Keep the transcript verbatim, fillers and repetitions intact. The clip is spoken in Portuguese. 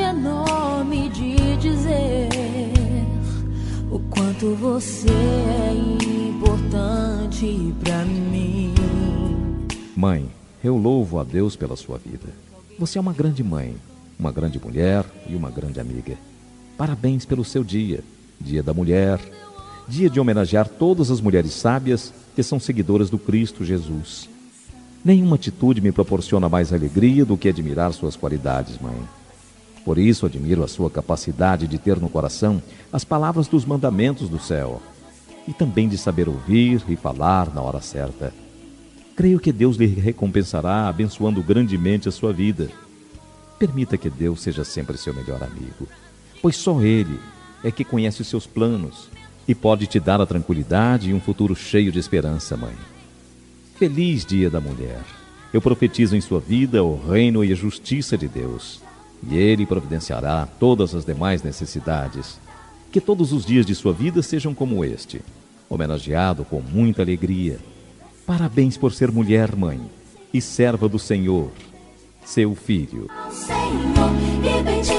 enorme de dizer o quanto você é importante pra mim. Mãe, eu louvo a Deus pela sua vida. Você é uma grande mãe, uma grande mulher e uma grande amiga. Parabéns pelo seu dia, Dia da Mulher, dia de homenagear todas as mulheres sábias que são seguidoras do Cristo Jesus. Nenhuma atitude me proporciona mais alegria do que admirar suas qualidades, mãe. Por isso admiro a sua capacidade de ter no coração as palavras dos mandamentos do céu e também de saber ouvir e falar na hora certa. Creio que Deus lhe recompensará abençoando grandemente a sua vida. Permita que Deus seja sempre seu melhor amigo, pois só Ele é que conhece os seus planos e pode te dar a tranquilidade e um futuro cheio de esperança, mãe. Feliz Dia da Mulher. Eu profetizo em sua vida o reino e a justiça de Deus, e Ele providenciará todas as demais necessidades. Que todos os dias de sua vida sejam como este, homenageado com muita alegria. Parabéns por ser mulher, mãe, e serva do Senhor, seu filho. Senhor, e bendito